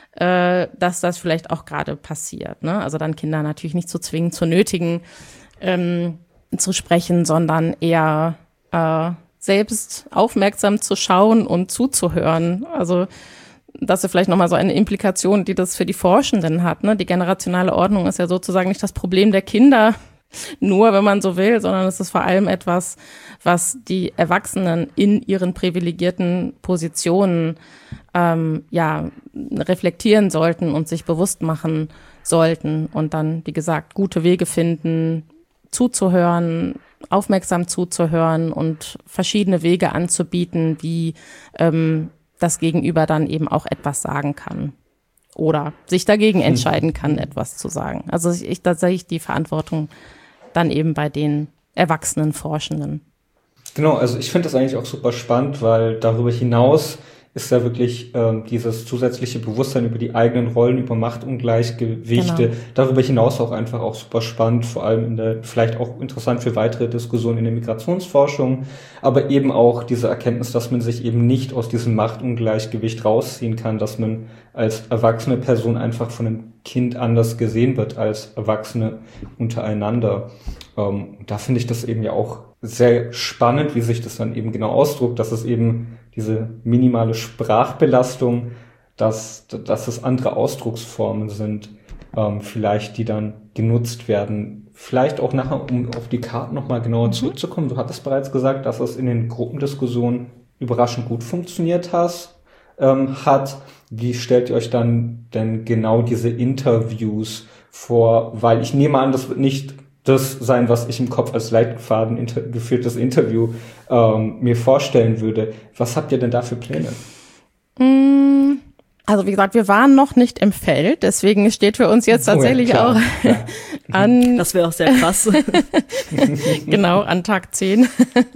dass das vielleicht auch gerade passiert, ne? Also dann Kinder natürlich nicht zu zwingen, zu nötigen, ähm, zu sprechen, sondern eher äh, selbst aufmerksam zu schauen und zuzuhören. Also das ist vielleicht nochmal so eine Implikation, die das für die Forschenden hat, ne? Die generationale Ordnung ist ja sozusagen nicht das Problem der Kinder, nur wenn man so will, sondern es ist vor allem etwas, was die Erwachsenen in ihren privilegierten Positionen ähm, ja reflektieren sollten und sich bewusst machen sollten und dann, wie gesagt, gute Wege finden, zuzuhören, aufmerksam zuzuhören und verschiedene Wege anzubieten, wie ähm, das Gegenüber dann eben auch etwas sagen kann oder sich dagegen entscheiden kann, etwas zu sagen. Also ich, da sehe ich die Verantwortung dann eben bei den erwachsenen Forschenden. Genau, also ich finde das eigentlich auch super spannend, weil darüber hinaus ist ja wirklich ähm, dieses zusätzliche Bewusstsein über die eigenen Rollen, über Machtungleichgewichte, genau. Darüber hinaus auch einfach auch super spannend, vor allem in der, vielleicht auch interessant für weitere Diskussionen in der Migrationsforschung, aber eben auch diese Erkenntnis, dass man sich eben nicht aus diesem Machtungleichgewicht rausziehen kann, dass man als erwachsene Person einfach von einem Kind anders gesehen wird als Erwachsene untereinander. Ähm, da finde ich das eben ja auch sehr spannend, wie sich das dann eben genau ausdrückt, dass es eben diese minimale Sprachbelastung, dass, dass es andere Ausdrucksformen sind, ähm, vielleicht, die dann genutzt werden. Vielleicht auch nachher, um auf die Karten nochmal genauer mhm. zurückzukommen. Du hattest bereits gesagt, dass es in den Gruppendiskussionen überraschend gut funktioniert has, ähm, hat. Wie stellt ihr euch dann denn genau diese Interviews vor? Weil ich nehme an, das wird nicht das sein, was ich im Kopf als Leitfaden inter- geführtes Interview ähm, mir vorstellen würde. Was habt ihr denn da für Pläne? Also wie gesagt, wir waren noch nicht im Feld, deswegen steht für uns jetzt tatsächlich oh ja, auch ja. an... Das wäre auch sehr krass. Genau, an Tag zehn.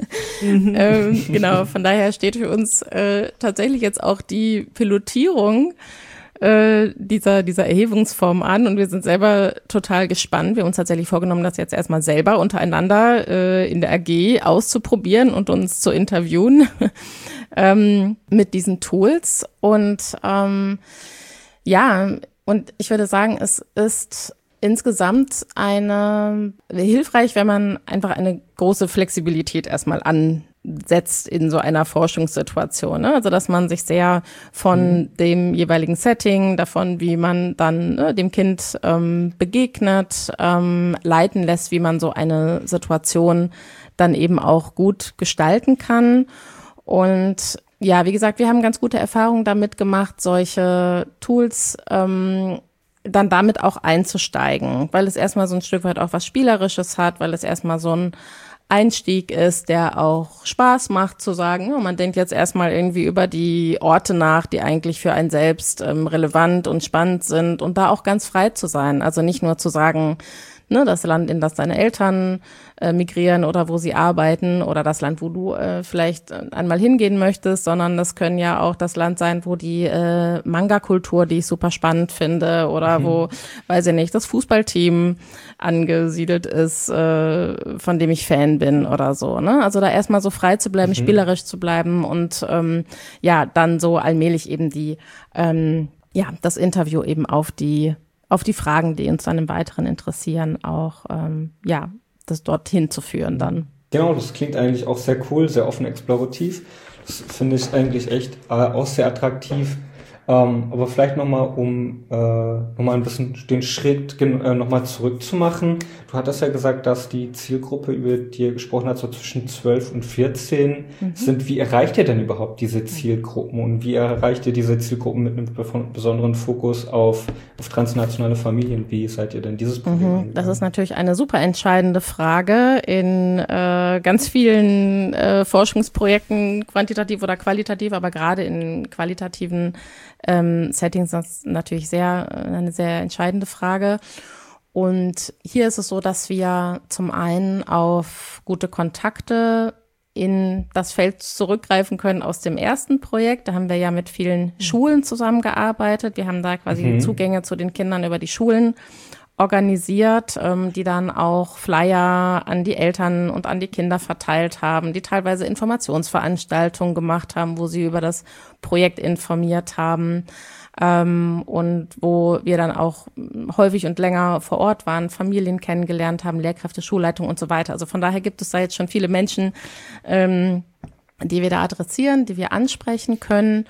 ähm, genau, von daher steht für uns äh, tatsächlich jetzt auch die Pilotierung dieser dieser Erhebungsform an und wir sind selber total gespannt. Wir haben uns tatsächlich vorgenommen, das jetzt erstmal selber untereinander äh, in der A G auszuprobieren und uns zu interviewen ähm, mit diesen Tools. Und ähm, ja, und ich würde sagen, es ist insgesamt eine hilfreich, wenn man einfach eine große Flexibilität erstmal an setzt in so einer Forschungssituation, ne? Also dass man sich sehr von mhm. dem jeweiligen Setting, davon, wie man dann ne, dem Kind ähm, begegnet, ähm, leiten lässt, wie man so eine Situation dann eben auch gut gestalten kann. Und ja, wie gesagt, wir haben ganz gute Erfahrungen damit gemacht, solche Tools ähm, dann damit auch einzusteigen, weil es erstmal so ein Stück weit auch was Spielerisches hat, weil es erstmal so ein Einstieg ist, der auch Spaß macht zu sagen, ja, man denkt jetzt erstmal irgendwie über die Orte nach, die eigentlich für einen selbst ähm, relevant und spannend sind und da auch ganz frei zu sein. Also nicht nur zu sagen, ne, das Land, in das deine Eltern äh, migrieren oder wo sie arbeiten oder das Land, wo du äh, vielleicht einmal hingehen möchtest, sondern das können ja auch das Land sein, wo die äh, Manga-Kultur, die ich super spannend finde, oder mhm. wo, weiß ich nicht, das Fußballteam angesiedelt ist, äh, von dem ich Fan bin oder so, ne? Also da erstmal so frei zu bleiben, mhm. spielerisch zu bleiben und ähm, ja, dann so allmählich eben die, ähm, ja, das Interview eben auf die, auf die Fragen, die uns dann im Weiteren interessieren, auch, ähm, ja, das dorthin zu führen dann. Genau, das klingt eigentlich auch sehr cool, sehr offen explorativ. Das finde ich eigentlich echt äh, auch sehr attraktiv. Ähm, aber vielleicht nochmal, um äh, nochmal ein bisschen den Schritt äh, nochmal zurückzumachen. Du hattest ja gesagt, dass die Zielgruppe, über die ihr gesprochen habt, so zwischen zwölf und vierzehn mhm. sind. Wie erreicht ihr denn überhaupt diese Zielgruppen und wie erreicht ihr diese Zielgruppen mit einem besonderen Fokus auf, auf transnationale Familien? Wie seid ihr denn dieses Problem angegangen? Das ist natürlich eine super entscheidende Frage in äh, ganz vielen äh, Forschungsprojekten, quantitativ oder qualitativ, aber gerade in qualitativen Ähm, Settings ist natürlich sehr, eine sehr entscheidende Frage. Und hier ist es so, dass wir zum einen auf gute Kontakte in das Feld zurückgreifen können aus dem ersten Projekt. Da haben wir ja mit vielen Schulen zusammengearbeitet. Wir haben da quasi mhm. Zugänge zu den Kindern über die Schulen organisiert, ähm, die dann auch Flyer an die Eltern und an die Kinder verteilt haben, die teilweise Informationsveranstaltungen gemacht haben, wo sie über das Projekt informiert haben, ähm, und wo wir dann auch häufig und länger vor Ort waren, Familien kennengelernt haben, Lehrkräfte, Schulleitung und so weiter. Also von daher gibt es da jetzt schon viele Menschen, ähm, die wir da adressieren, die wir ansprechen können.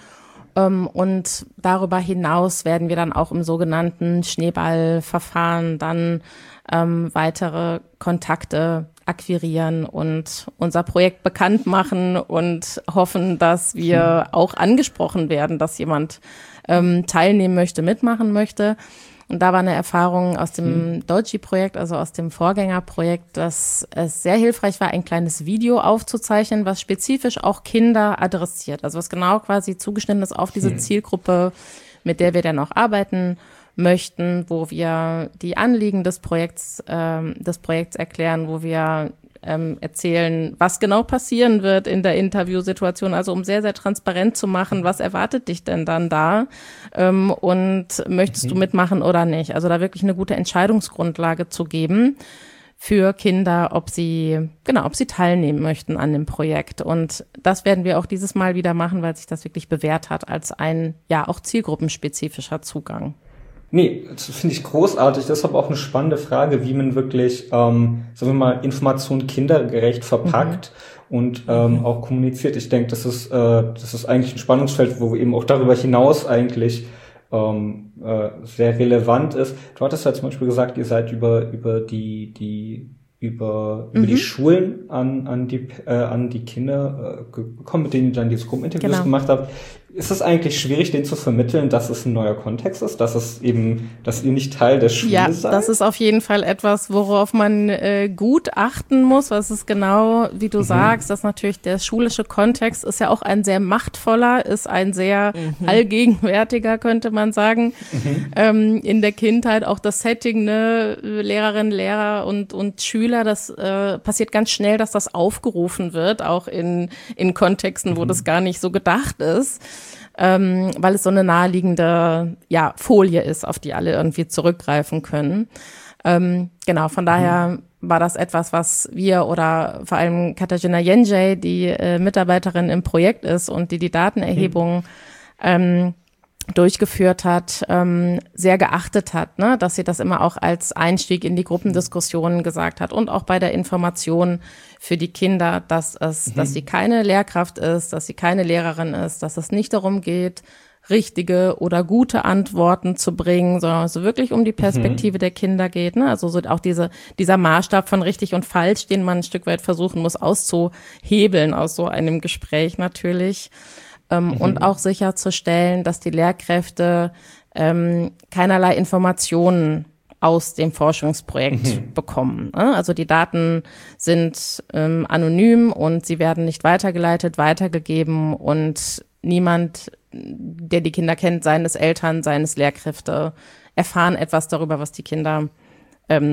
Und darüber hinaus werden wir dann auch im sogenannten Schneeballverfahren dann ähm, weitere Kontakte akquirieren und unser Projekt bekannt machen und hoffen, dass wir auch angesprochen werden, dass jemand ähm, teilnehmen möchte, mitmachen möchte. Und da war eine Erfahrung aus dem mhm. Deutschi-Projekt, also aus dem Vorgängerprojekt, dass es sehr hilfreich war, ein kleines Video aufzuzeichnen, was spezifisch auch Kinder adressiert. Also was genau quasi zugeschnitten ist auf diese mhm. Zielgruppe, mit der wir dann auch arbeiten möchten, wo wir die Anliegen des Projekts, ähm, des Projekts erklären, wo wir ähm, erzählen, was genau passieren wird in der Interviewsituation, also um sehr, sehr transparent zu machen, was erwartet dich denn dann da ähm, und möchtest mhm. du mitmachen oder nicht? Also da wirklich eine gute Entscheidungsgrundlage zu geben für Kinder, ob sie, genau, ob sie teilnehmen möchten an dem Projekt. Und das werden wir auch dieses Mal wieder machen, weil sich das wirklich bewährt hat als ein, ja, auch zielgruppenspezifischer Zugang. Nee, das finde ich großartig. Das ist aber auch eine spannende Frage, wie man wirklich, ähm, sagen wir mal, Informationen kindergerecht verpackt mhm. und ähm, mhm. auch kommuniziert. Ich denke, das ist, äh, das ist eigentlich ein Spannungsfeld, wo eben auch darüber hinaus eigentlich ähm, äh, sehr relevant ist. Du hattest ja zum Beispiel gesagt, ihr seid über über die die über, über mhm. die Schulen an an die äh, an die Kinder äh, gekommen, mit denen ihr dann diese Gruppeninterviews genau. gemacht habt. Ist es eigentlich schwierig, denen zu vermitteln, dass es ein neuer Kontext ist, dass es eben, dass ihr nicht Teil der Schule ja, seid? Ja, das ist auf jeden Fall etwas, worauf man äh, gut achten muss. Was ist genau, wie du mhm. sagst, dass natürlich der schulische Kontext ist ja auch ein sehr machtvoller, ist ein sehr mhm. allgegenwärtiger, könnte man sagen. Mhm. Ähm, in der Kindheit auch das Setting, ne, Lehrerinnen, Lehrer und und Schüler, das äh, passiert ganz schnell, dass das aufgerufen wird, auch in in Kontexten, wo mhm. das gar nicht so gedacht ist. Ähm, weil es so eine naheliegende ja, Folie ist, auf die alle irgendwie zurückgreifen können. Ähm, genau, von daher war das etwas, was wir oder vor allem Katarzyna Jędrzej, die äh, Mitarbeiterin im Projekt ist und die die Datenerhebung ähm, durchgeführt hat, ähm, sehr geachtet hat, ne, dass sie das immer auch als Einstieg in die Gruppendiskussionen gesagt hat und auch bei der Information für die Kinder, dass es, mhm. dass sie keine Lehrkraft ist, dass sie keine Lehrerin ist, dass es nicht darum geht, richtige oder gute Antworten zu bringen, sondern es wirklich um die Perspektive mhm. der Kinder geht, ne, also so auch diese, dieser Maßstab von richtig und falsch, den man ein Stück weit versuchen muss auszuhebeln aus so einem Gespräch natürlich. Ähm, mhm. Und auch sicherzustellen, dass die Lehrkräfte ähm, keinerlei Informationen aus dem Forschungsprojekt mhm. bekommen. Also die Daten sind ähm, anonym und sie werden nicht weitergeleitet, weitergegeben und niemand, der die Kinder kennt, seines Eltern, seines Lehrkräfte, erfahren etwas darüber, was die Kinder ähm,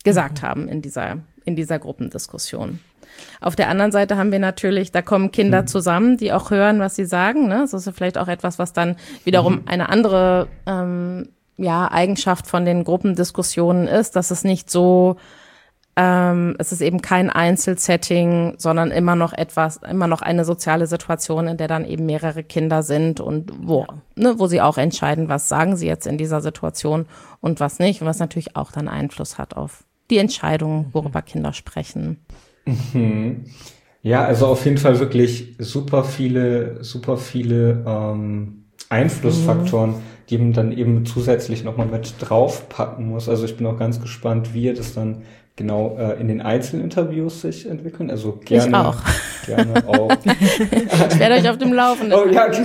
gesagt mhm. haben in dieser, in dieser Gruppendiskussion. Auf der anderen Seite haben wir natürlich, da kommen Kinder mhm. zusammen, die auch hören, was sie sagen. Ne? Das ist ja vielleicht auch etwas, was dann wiederum mhm. eine andere ähm, ja, Eigenschaft von den Gruppendiskussionen ist, dass es nicht so, ähm, es ist eben kein Einzelsetting, sondern immer noch etwas, immer noch eine soziale Situation, in der dann eben mehrere Kinder sind und wo, ja. ne, wo sie auch entscheiden, was sagen sie jetzt in dieser Situation und was nicht. Und was natürlich auch dann Einfluss hat auf die Entscheidung, worüber mhm. Kinder sprechen. Mhm. Ja, also auf jeden Fall wirklich super viele, super viele ähm, Einflussfaktoren, mhm. die man dann eben zusätzlich nochmal mit draufpacken muss. Also ich bin auch ganz gespannt, wie ihr das dann genau äh, in den Einzelinterviews sich entwickeln. Also gerne ich auch. Gerne auch. Ich werde euch auf dem Laufenden. Oh ja.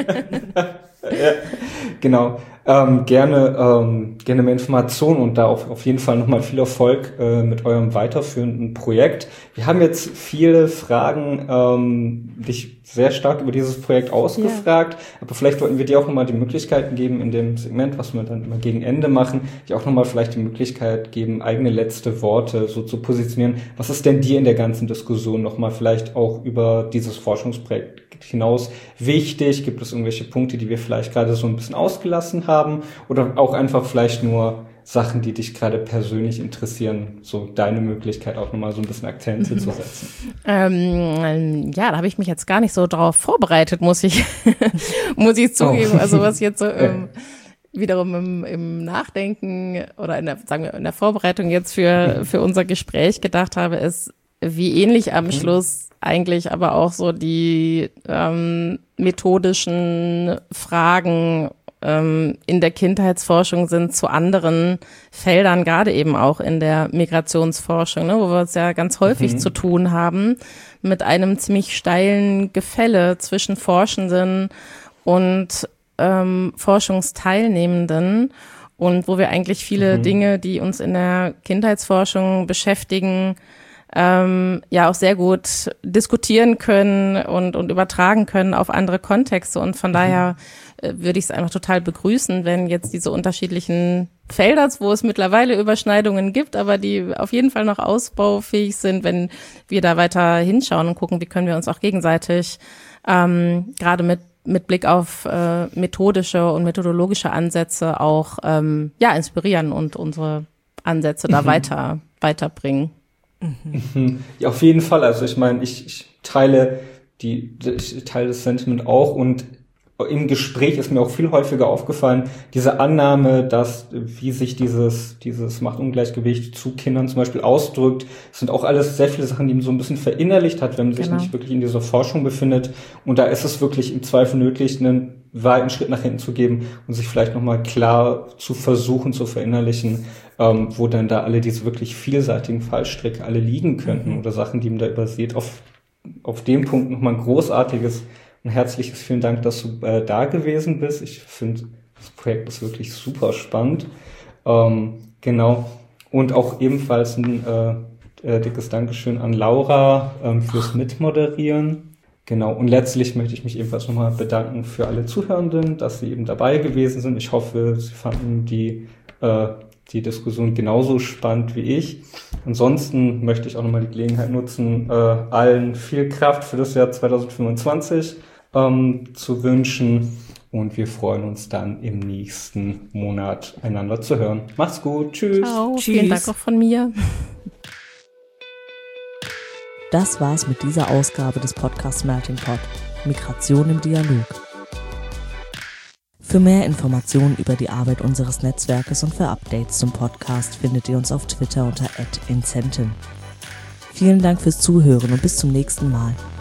Ja, genau. Ähm, gerne, ähm, gerne mehr Informationen und da auf, auf jeden Fall nochmal viel Erfolg äh, mit eurem weiterführenden Projekt. Wir haben jetzt viele Fragen ähm, dich sehr stark über dieses Projekt ausgefragt, ja. aber vielleicht wollten wir dir auch nochmal die Möglichkeiten geben, in dem Segment, was wir dann immer gegen Ende machen, dir auch nochmal vielleicht die Möglichkeit geben, eigene letzte Worte so zu positionieren. Was ist denn dir in der ganzen Diskussion nochmal vielleicht auch über dieses Forschungsprojekt hinaus wichtig? Gibt es irgendwelche Punkte, die wir vielleicht gerade so ein bisschen ausgelassen haben oder auch einfach vielleicht nur Sachen, die dich gerade persönlich interessieren, so deine Möglichkeit auch nochmal so ein bisschen Akzente zu setzen? Ähm, ja, da habe ich mich jetzt gar nicht so drauf vorbereitet, muss ich muss ich zugeben. Oh. Also was jetzt so ähm, wiederum im, im Nachdenken oder in der, sagen wir, in der Vorbereitung jetzt für für unser Gespräch gedacht habe, ist, wie ähnlich am Schluss eigentlich aber auch so die ähm, methodischen Fragen ähm, in der Kindheitsforschung sind zu anderen Feldern, gerade eben auch in der Migrationsforschung, ne, wo wir es ja ganz häufig mhm. zu tun haben, mit einem ziemlich steilen Gefälle zwischen Forschenden und ähm, Forschungsteilnehmenden und wo wir eigentlich viele mhm. Dinge, die uns in der Kindheitsforschung beschäftigen, Ähm, ja auch sehr gut diskutieren können und und übertragen können auf andere Kontexte und von mhm. daher äh, würde ich es einfach total begrüßen, wenn jetzt diese unterschiedlichen Felder, wo es mittlerweile Überschneidungen gibt, aber die auf jeden Fall noch ausbaufähig sind, wenn wir da weiter hinschauen und gucken, wie können wir uns auch gegenseitig ähm, gerade mit mit Blick auf äh, methodische und methodologische Ansätze auch ähm, ja inspirieren und unsere Ansätze da mhm. weiter weiterbringen. Mhm. Ja, auf jeden Fall. Also ich meine, ich, ich teile die, ich teile das Sentiment auch und im Gespräch ist mir auch viel häufiger aufgefallen, diese Annahme, dass wie sich dieses dieses Machtungleichgewicht zu Kindern zum Beispiel ausdrückt, sind auch alles sehr viele Sachen, die man so ein bisschen verinnerlicht hat, wenn man sich genau. nicht wirklich in dieser Forschung befindet. Und da ist es wirklich im Zweifel nötig, einen weiten Schritt nach hinten zu geben und sich vielleicht nochmal klar zu versuchen zu verinnerlichen, ähm, wo dann da alle diese wirklich vielseitigen Fallstricke alle liegen könnten mhm. oder Sachen, die man da übersieht. Auf auf dem Punkt nochmal ein großartiges ein herzliches vielen Dank, dass du äh, da gewesen bist. Ich finde, das Projekt ist wirklich super spannend. Ähm, genau. Und auch ebenfalls ein äh, äh, dickes Dankeschön an Laura ähm, fürs Mitmoderieren. Genau. Und letztlich möchte ich mich ebenfalls nochmal bedanken für alle Zuhörenden, dass sie eben dabei gewesen sind. Ich hoffe, sie fanden die äh, die Diskussion genauso spannend wie ich. Ansonsten möchte ich auch nochmal die Gelegenheit nutzen, äh, allen viel Kraft für das Jahr zwanzig fünfundzwanzig ähm, zu wünschen. Und wir freuen uns dann im nächsten Monat einander zu hören. Macht's gut. Tschüss. Ciao. Tschüss. Vielen Dank auch von mir. Das war's mit dieser Ausgabe des Podcasts Melting Pot. Migration im Dialog. Für mehr Informationen über die Arbeit unseres Netzwerkes und für Updates zum Podcast findet ihr uns auf Twitter unter at incenten. Vielen Dank fürs Zuhören und bis zum nächsten Mal.